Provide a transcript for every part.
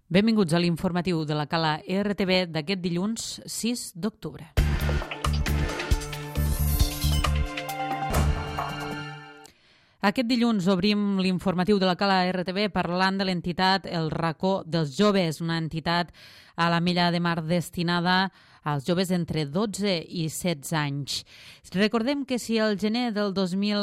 Benvinguts a l'informatiu de la Cala RTV d'aquest dilluns 6 d'octubre. Aquest dilluns obrim l'informatiu de la Cala RTV parlant de l'entitat El Racó dels Joves, una entitat a l'Ametlla de Mar destinada als joves entre 12 i 16 anys. Recordem que si al gener del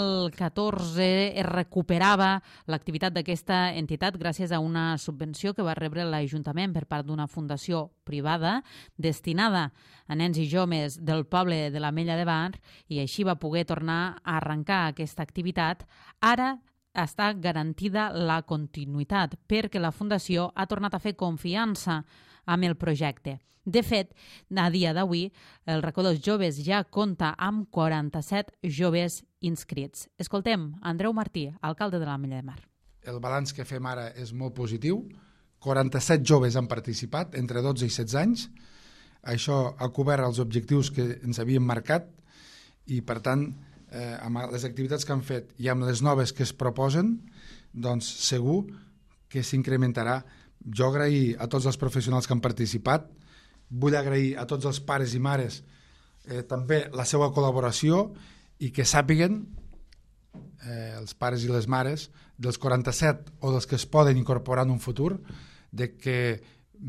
2014 es recuperava l'activitat d'aquesta entitat gràcies a una subvenció que va rebre l'Ajuntament per part d'una fundació privada destinada a nens i joves del poble de l'Ametlla de Mar i així va poder tornar a arrencar aquesta activitat, ara està garantida la continuïtat perquè la Fundació ha tornat a fer confiança amb el projecte. De fet, a dia d'avui, el Racó dels Joves ja compta amb 47 joves inscrits. Escoltem Andreu Martí, alcalde de l'Ametlla de Mar. El balanç que fem ara és molt positiu. 47 joves han participat, entre 12 i 16 anys. Això ha cobert els objectius que ens havíem marcat i, per tant, amb les activitats que han fet i amb les noves que es proposen, doncs segur que s'incrementarà. Jo agrair a tots els professionals que han participat, vull agrair a tots els pares i mares també la seva col·laboració i que sàpiguen, els pares i les mares, dels 47 o dels que es poden incorporar en un futur, de que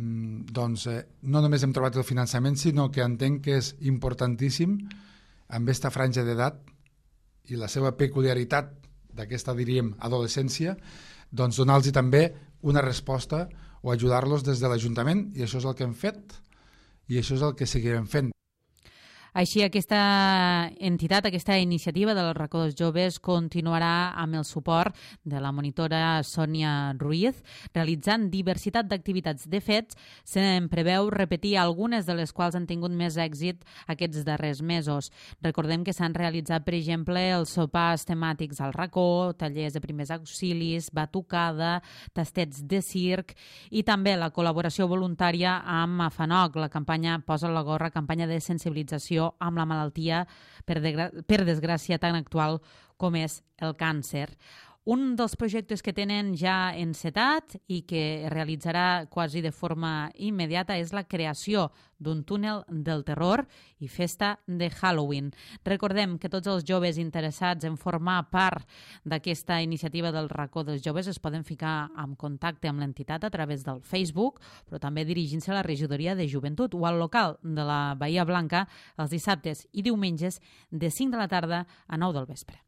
no només hem trobat el finançament, sinó que entenc que és importantíssim amb aquesta franja d'edat i la seva peculiaritat d'aquesta, diríem, adolescència, doncs donar-los també una resposta o ajudar-los des de l'Ajuntament, i això és el que hem fet i això és el que seguirem fent. Així, aquesta entitat, aquesta iniciativa del Racó dels Joves continuarà amb el suport de la monitora Sònia Ruiz, realitzant diversitat d'activitats. De fet, se'n preveu repetir algunes de les quals han tingut més èxit aquests darrers mesos. Recordem que s'han realitzat, per exemple, els sopars temàtics al Racó, tallers de primers auxilis, batucada, tastets de circ i també la col·laboració voluntària amb Afanoc, la campanya Posa la gorra, campanya de sensibilització amb la malaltia, per desgràcia, tan actual com és el càncer. Un dels projectes que tenen ja encetat i que realitzarà quasi de forma immediata és la creació d'un túnel del terror i festa de Halloween. Recordem que tots els joves interessats en formar part d'aquesta iniciativa del Racó dels Joves es poden ficar en contacte amb l'entitat a través del Facebook, però també dirigint-se a la regidoria de joventut o al local de la Bahia Blanca els dissabtes i diumenges de 5 de la tarda a 9 del vespre.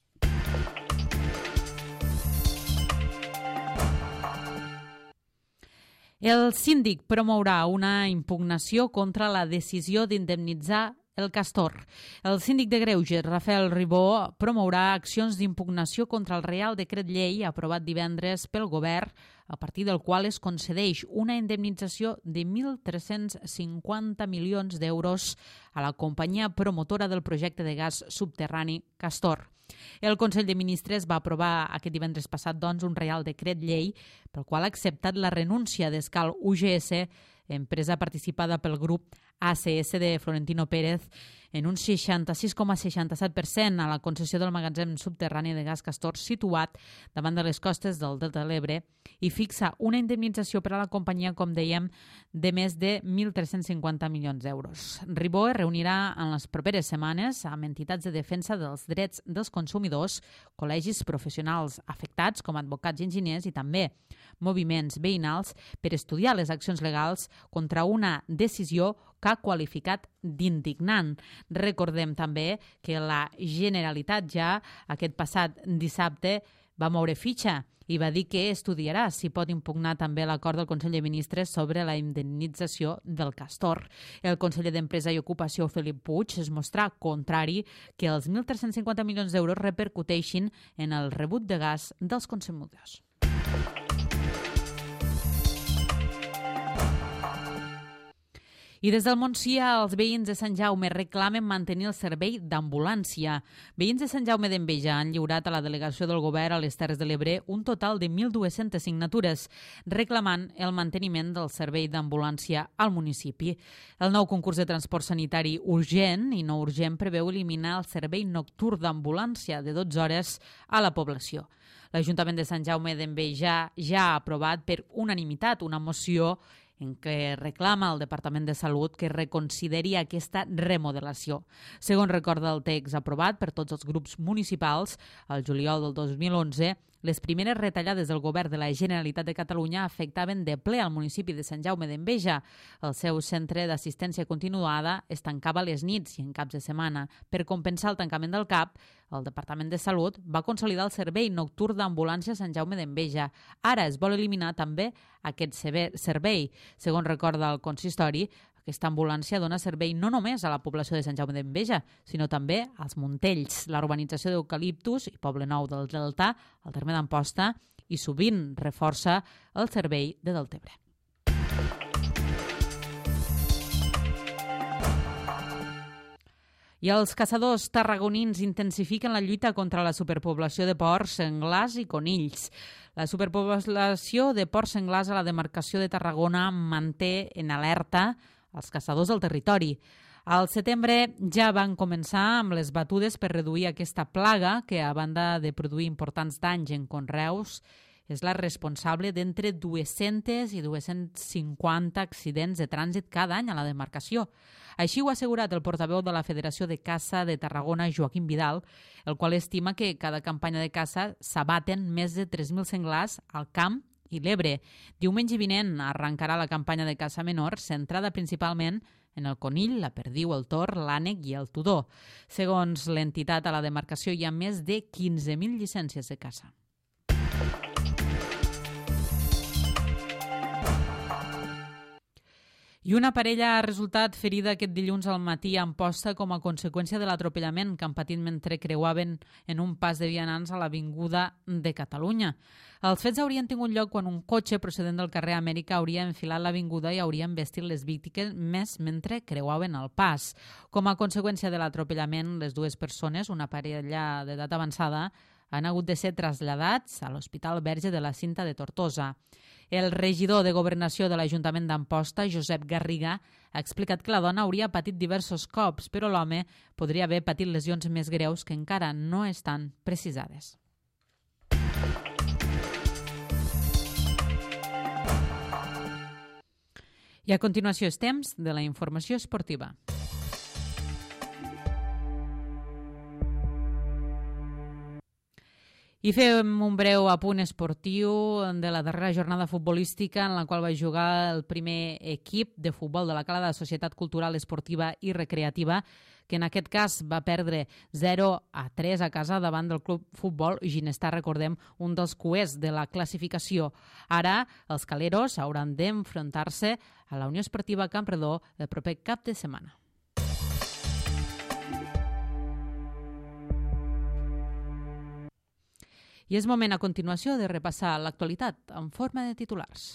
El síndic promourà una impugnació contra la decisió d'indemnitzar el castor. El síndic de Greuges, Rafael Ribó, promourà accions d'impugnació contra el Reial Decret Llei aprovat divendres pel Govern, a partir del qual es concedeix una indemnització de 1.350 milions d'euros a la companyia promotora del projecte de gas subterrani Castor. El Consell de Ministres va aprovar aquest divendres passat un Reial Decret Llei pel qual ha acceptat la renúncia d'Escal UGS, empresa participada pel grup ACS de Florentino Pérez, en un 66,67% a la concessió del magatzem subterrani de gas Castor situat davant de les costes del Delta de l'Ebre i fixa una indemnització per a la companyia, com dèiem, de més de 1.350 milions d'euros. Ribó es reunirà en les properes setmanes amb entitats de defensa dels drets dels consumidors, col·legis professionals afectats com advocats i enginyers i també moviments veïnals per estudiar les accions legals contra una decisió que ha qualificat d'indignant. Recordem també que la Generalitat ja aquest passat dissabte va moure fitxa i va dir que estudiarà si pot impugnar també l'acord del Consell de Ministres sobre la indemnització del castor. El conseller d'Empresa i Ocupació, Felip Puig, es mostrà contrari que els 1.350 milions d'euros repercuteixin en el rebut de gas dels consumidors. I des del Montsià, els veïns de Sant Jaume reclamen mantenir el servei d'ambulància. Veïns de Sant Jaume d'Enveja han lliurat a la delegació del Govern a les Terres de l'Ebre un total de 1.200 signatures, reclamant el manteniment del servei d'ambulància al municipi. El nou concurs de transport sanitari urgent i no urgent preveu eliminar el servei nocturn d'ambulància de 12 hores a la població. L'Ajuntament de Sant Jaume d'Enveja ja ha aprovat per unanimitat una moció en què reclama al Departament de Salut que reconsideri aquesta remodelació. Segons recorda el text aprovat per tots els grups municipals, al juliol del 2011, les primeres retallades del govern de la Generalitat de Catalunya afectaven de ple al municipi de Sant Jaume d'Enveja. El seu centre d'assistència continuada es tancava a les nits i en caps de setmana. Per compensar el tancament del CAP, el Departament de Salut va consolidar el servei nocturn d'ambulància a Sant Jaume d'Enveja. Ara es vol eliminar també aquest servei. Segons recorda el consistori, aquesta ambulància dona servei no només a la població de Sant Jaume d'Enveja, sinó també als Montells, la urbanització d'Eucaliptus i Poblenou del Delta, al terme d'Amposta, i sovint reforça el servei de Deltebre. I els caçadors tarragonins intensifiquen la lluita contra la superpoblació de porcs, senglars i conills. La superpoblació de porcs senglars a la demarcació de Tarragona manté en alerta els caçadors del territori. Al setembre ja van començar amb les batudes per reduir aquesta plaga que, a banda de produir importants danys en conreus, és la responsable d'entre 200 i 250 accidents de trànsit cada any a la demarcació. Així ho ha assegurat el portaveu de la Federació de Caça de Tarragona, Joaquim Vidal, el qual estima que cada campanya de caça s'abaten més de 3.000 senglars al camp i l'Ebre. Diumenge vinent arrencarà la campanya de caça menor, centrada principalment en el conill, la perdiu, el tor, l'ànec i el tudor. Segons l'entitat, a la demarcació hi ha més de 15.000 llicències de caça. I una parella ha resultat ferida aquest dilluns al matí a Amposta com a conseqüència de l'atropellament que han patit mentre creuaven en un pas de vianants a l'Avinguda de Catalunya. Els fets haurien tingut lloc quan un cotxe procedent del carrer Amèrica hauria enfilat l'avinguda i hauria embestit les víctimes mentre creuaven el pas. Com a conseqüència de l'atropellament, les dues persones, una parella d'edat avançada, han hagut de ser traslladats a l'Hospital Verge de la Cinta de Tortosa. El regidor de Governació de l'Ajuntament d'Amposta, Josep Garriga, ha explicat que la dona hauria patit diversos cops, però l'home podria haver patit lesions més greus que encara no estan precisades. I a continuació és temps de la informació esportiva. I fem un breu apunt esportiu de la darrera jornada futbolística en la qual va jugar el primer equip de futbol de la Cala de Societat Cultural, Esportiva i Recreativa, que en aquest cas va perdre 0-3 a casa davant del Club Futbol Ginestar, recordem, un dels cuers de la classificació. Ara els caleros hauran d'enfrontar-se a la Unió Esportiva Campredó el proper cap de setmana. I és moment a continuació de repassar l'actualitat en forma de titulars.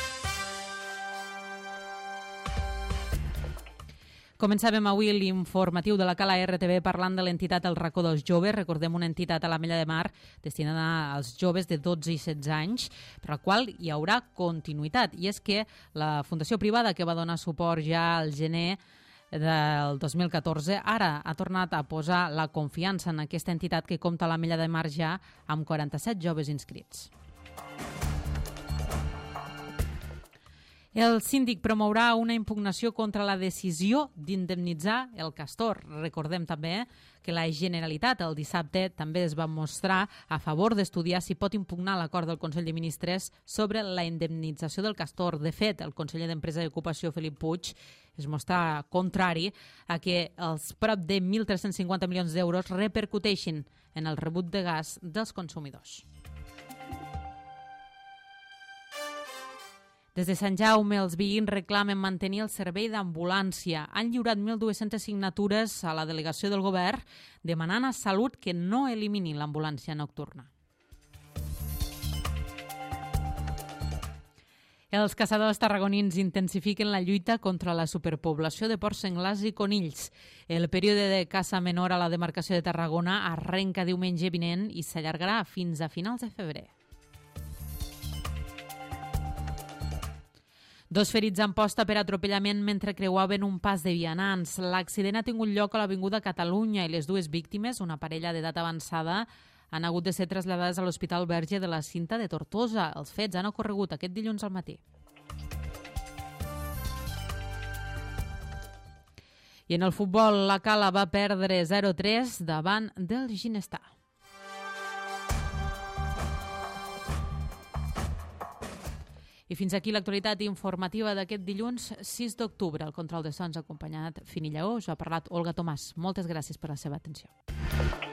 Començàvem avui l'informatiu de la Cala RTV parlant de l'entitat El Racó dels Joves. Recordem, una entitat a l'Ametlla de Mar destinada als joves de 12 i 16 anys, per la qual hi haurà continuïtat. I és que la fundació privada que va donar suport ja al gener del 2014 ara ha tornat a posar la confiança en aquesta entitat que compta a l'Ametlla de Mar ja amb 47 joves inscrits. El síndic promourà una impugnació contra la decisió d'indemnitzar el castor. Recordem també que la Generalitat el dissabte també es va mostrar a favor d'estudiar si pot impugnar l'acord del Consell de Ministres sobre la indemnització del castor. De fet, el conseller d'Empresa i Ocupació, Felip Puig, es mostra contrari a que els prop de 1.350 milions d'euros repercuteixin en el rebut de gas dels consumidors. Des de Sant Jaume, els veïns reclamen mantenir el servei d'ambulància. Han lliurat 1.200 signatures a la delegació del govern demanant a Salut que no elimini l'ambulància nocturna. Els caçadors tarragonins intensifiquen la lluita contra la superpoblació de porcs senglars i conills. El període de caça menor a la demarcació de Tarragona arrenca diumenge vinent i s'allargarà fins a finals de febrer. 2 ferits a Amposta per atropellament mentre creuaven un pas de vianants. L'accident ha tingut lloc a l'Avinguda Catalunya i les dues víctimes, una parella d'edat avançada, han hagut de ser traslladades a l'Hospital Verge de la Cinta de Tortosa. Els fets han ocorregut aquest dilluns al matí. I en el futbol, la Cala va perdre 0-3 davant del Ginestar. I fins aquí l'actualitat informativa d'aquest dilluns 6 d'octubre. El control de sons ha acompanyat Fini Lleó. Us ha parlat Olga Tomàs. Moltes gràcies per la seva atenció.